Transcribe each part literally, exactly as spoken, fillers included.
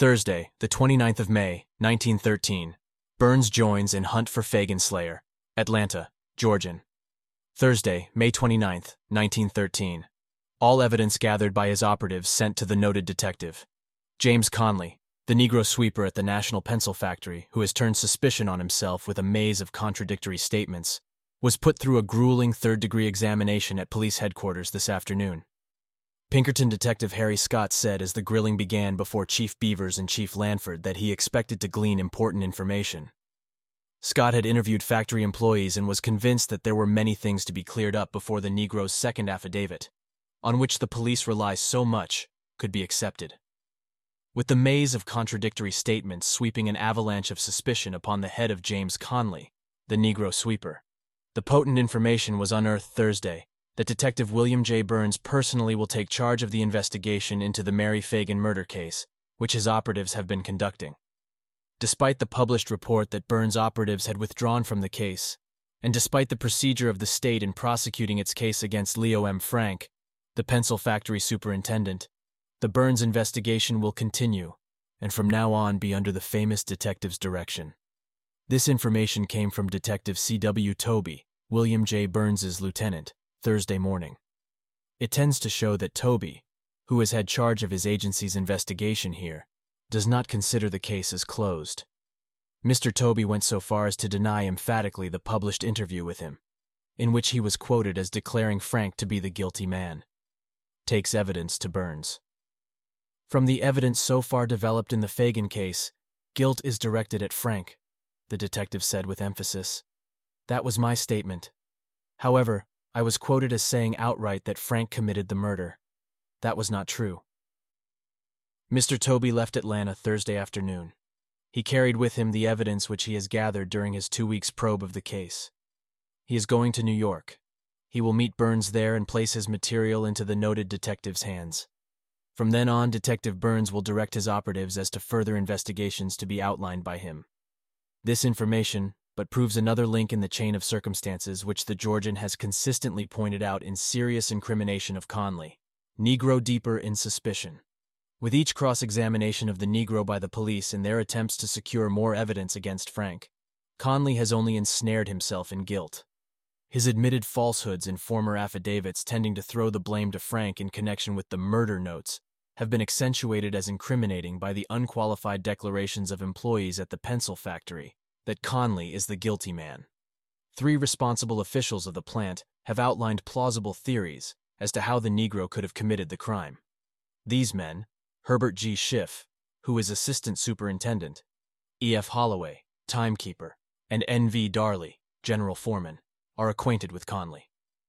Thursday, the twenty-ninth of May, nineteen thirteen. Burns joins in hunt for Fagin Slayer. Atlanta, Georgian. Thursday, May twenty-ninth, nineteen thirteen. All evidence gathered by his operatives sent to the noted detective. James Conley, the Negro sweeper at the National Pencil Factory, who has turned suspicion on himself with a maze of contradictory statements, was put through a grueling third-degree examination at police headquarters this afternoon. Pinkerton Detective Harry Scott said as the grilling began before Chief Beavers and Chief Lanford that he expected to glean important information. Scott had interviewed factory employees and was convinced that there were many things to be cleared up before the Negro's second affidavit, on which the police rely so much, could be accepted. With the maze of contradictory statements sweeping an avalanche of suspicion upon the head of James Conley, the Negro sweeper, the potent information was unearthed Thursday that Detective William J. Burns personally will take charge of the investigation into the Mary Fagin murder case, which his operatives have been conducting. Despite the published report that Burns' operatives had withdrawn from the case, and despite the procedure of the state in prosecuting its case against Leo M. Frank, the pencil factory superintendent, the Burns investigation will continue, and from now on be under the famous detective's direction. This information came from Detective C W Toby, William J. Burns's lieutenant, Thursday morning. It tends to show that Toby, who has had charge of his agency's investigation here, does not consider the case as closed. Mister Toby went so far as to deny emphatically the published interview with him, in which he was quoted as declaring Frank to be the guilty man. Takes evidence to Burns. From the evidence so far developed in the Fagin case, guilt is directed at Frank, the detective said with emphasis. That was my statement. However, I was quoted as saying outright that Frank committed the murder. That was not true. Mister Toby left Atlanta Thursday afternoon. He carried with him the evidence which he has gathered during his two weeks probe of the case. He is going to New York. He will meet Burns there and place his material into the noted detective's hands. From then on, Detective Burns will direct his operatives as to further investigations to be outlined by him. This information but proves another link in the chain of circumstances which the Georgian has consistently pointed out in serious incrimination of Conley. Negro deeper in suspicion. With each cross-examination of the Negro by the police in their attempts to secure more evidence against Frank, Conley has only ensnared himself in guilt. His admitted falsehoods in former affidavits tending to throw the blame to Frank in connection with the murder notes have been accentuated as incriminating by the unqualified declarations of employees at the pencil factory that Conley is the guilty man. Three responsible officials of the plant have outlined plausible theories as to how the Negro could have committed the crime. These men, Herbert G. Schiff, who is assistant superintendent, E F Holloway, timekeeper, and N V Darley, general foreman, are acquainted with Conley.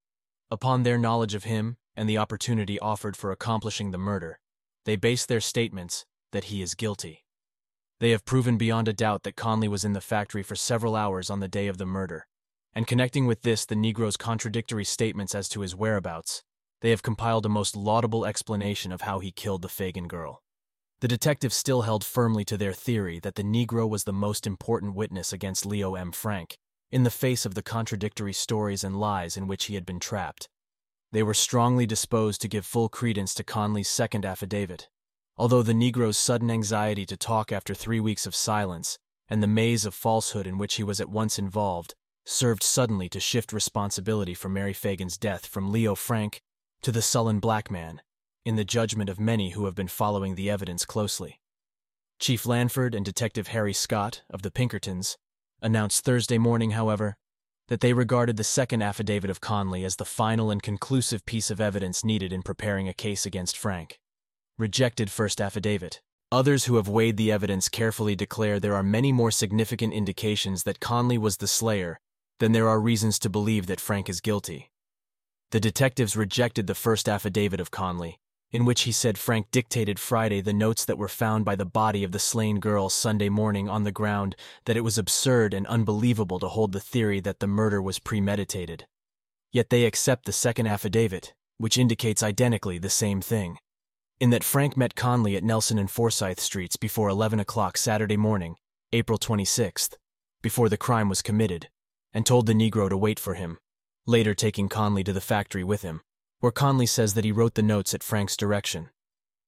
Upon their knowledge of him and the opportunity offered for accomplishing the murder, they base their statements that he is guilty. They have proven beyond a doubt that Conley was in the factory for several hours on the day of the murder, and connecting with this the Negro's contradictory statements as to his whereabouts, they have compiled a most laudable explanation of how he killed the Fagin girl. The detectives still held firmly to their theory that the Negro was the most important witness against Leo M. Frank, in the face of the contradictory stories and lies in which he had been trapped. They were strongly disposed to give full credence to Conley's second affidavit, although the Negro's sudden anxiety to talk after three weeks of silence and the maze of falsehood in which he was at once involved served suddenly to shift responsibility for Mary Fagin's death from Leo Frank to the sullen black man, in the judgment of many who have been following the evidence closely. Chief Lanford and Detective Harry Scott, of the Pinkertons, announced Thursday morning, however, that they regarded the second affidavit of Conley as the final and conclusive piece of evidence needed in preparing a case against Frank. Rejected first affidavit. Others who have weighed the evidence carefully declare there are many more significant indications that Conley was the slayer than there are reasons to believe that Frank is guilty. The detectives rejected the first affidavit of Conley, in which he said Frank dictated Friday the notes that were found by the body of the slain girl Sunday morning on the ground that it was absurd and unbelievable to hold the theory that the murder was premeditated. Yet they accept the second affidavit, which indicates identically the same thing, in that Frank met Conley at Nelson and Forsyth Streets before eleven o'clock Saturday morning, April twenty-sixth, before the crime was committed, and told the Negro to wait for him, later taking Conley to the factory with him, where Conley says that he wrote the notes at Frank's direction.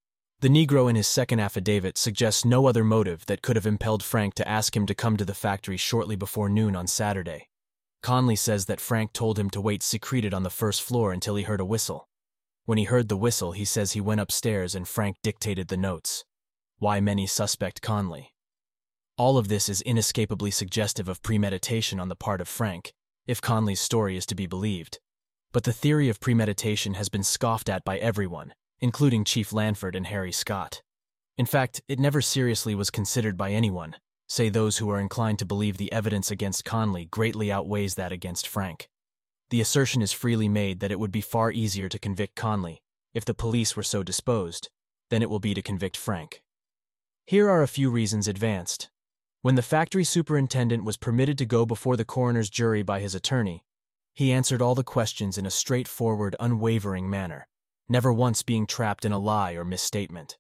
The Negro in his second affidavit suggests no other motive that could have impelled Frank to ask him to come to the factory shortly before noon on Saturday. Conley says that Frank told him to wait secreted on the first floor until he heard a whistle. When he heard the whistle, he says he went upstairs and Frank dictated the notes. Why many suspect Conley. All of this is inescapably suggestive of premeditation on the part of Frank, if Conley's story is to be believed. But the theory of premeditation has been scoffed at by everyone, including Chief Lanford and Harry Scott. In fact, it never seriously was considered by anyone, say those who are inclined to believe the evidence against Conley greatly outweighs that against Frank. The assertion is freely made that it would be far easier to convict Conley, if the police were so disposed, than it will be to convict Frank. Here are a few reasons advanced. When the factory superintendent was permitted to go before the coroner's jury by his attorney, he answered all the questions in a straightforward, unwavering manner, never once being trapped in a lie or misstatement.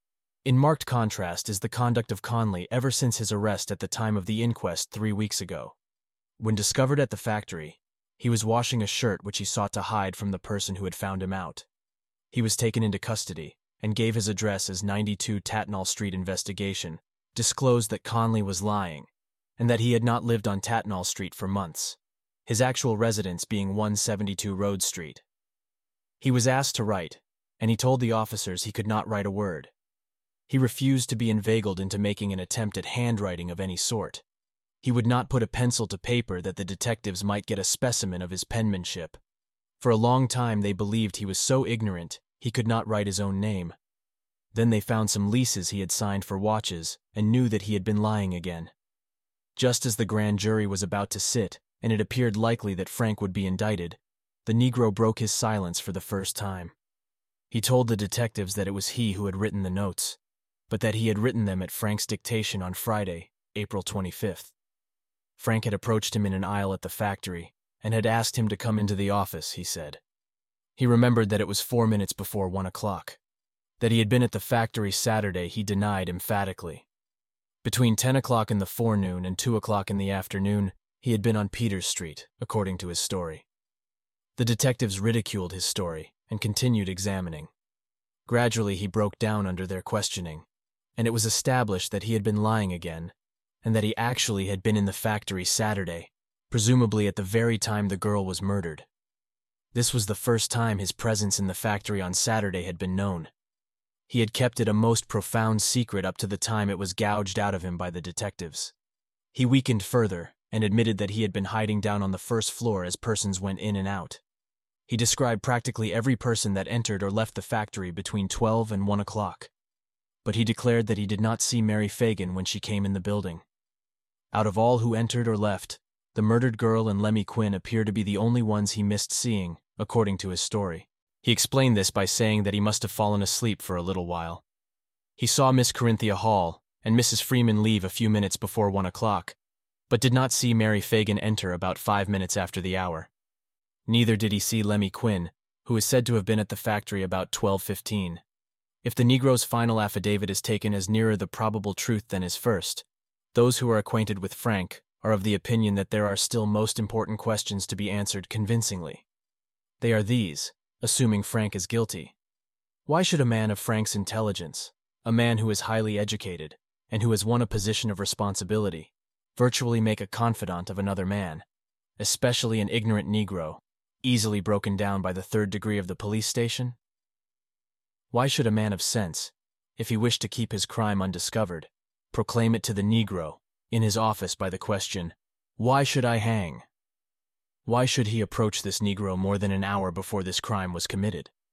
In marked contrast is the conduct of Conley ever since his arrest at the time of the inquest three weeks ago. When discovered at the factory, he was washing a shirt which he sought to hide from the person who had found him out. He was taken into custody and gave his address as ninety-two Tatnall Street. Investigation disclosed that Conley was lying and that he had not lived on Tatnall Street for months, his actual residence being one seventy-two Road Street. He was asked to write, and he told the officers he could not write a word. He refused to be inveigled into making an attempt at handwriting of any sort. He would not put a pencil to paper that the detectives might get a specimen of his penmanship. For a long time they believed he was so ignorant he could not write his own name. Then they found some leases he had signed for watches and knew that he had been lying again. Just as the grand jury was about to sit, and it appeared likely that Frank would be indicted, the Negro broke his silence for the first time. He told the detectives that it was he who had written the notes, but that he had written them at Frank's dictation on Friday, April twenty-fifth. Frank had approached him in an aisle at the factory and had asked him to come into the office, he said. He remembered that it was four minutes before one o'clock. That he had been at the factory Saturday he denied emphatically. Between ten o'clock in the forenoon and two o'clock in the afternoon, he had been on Peters Street, according to his story. The detectives ridiculed his story and continued examining. Gradually he broke down under their questioning, and it was established that he had been lying again, and that he actually had been in the factory Saturday, presumably at the very time the girl was murdered. This was the first time his presence in the factory on Saturday had been known. He had kept it a most profound secret up to the time it was gouged out of him by the detectives. He weakened further and admitted that he had been hiding down on the first floor as persons went in and out. He described practically every person that entered or left the factory between twelve and one o'clock. But he declared that he did not see Mary Fagan when she came in the building. Out of all who entered or left, the murdered girl and Lemmy Quinn appear to be the only ones he missed seeing, according to his story. He explained this by saying that he must have fallen asleep for a little while. He saw Miss Corinthia Hall and Missus Freeman leave a few minutes before one o'clock, but did not see Mary Fagan enter about five minutes after the hour. Neither did he see Lemmy Quinn, who is said to have been at the factory about twelve fifteen. If the Negro's final affidavit is taken as nearer the probable truth than his first, those who are acquainted with Frank are of the opinion that there are still most important questions to be answered convincingly. They are these, assuming Frank is guilty. Why should a man of Frank's intelligence, a man who is highly educated, and who has won a position of responsibility, virtually make a confidant of another man, especially an ignorant Negro, easily broken down by the third degree of the police station? Why should a man of sense, if he wished to keep his crime undiscovered, proclaim it to the Negro, in his office by the question, "Why should I hang?" Why should he approach this Negro more than an hour before this crime was committed?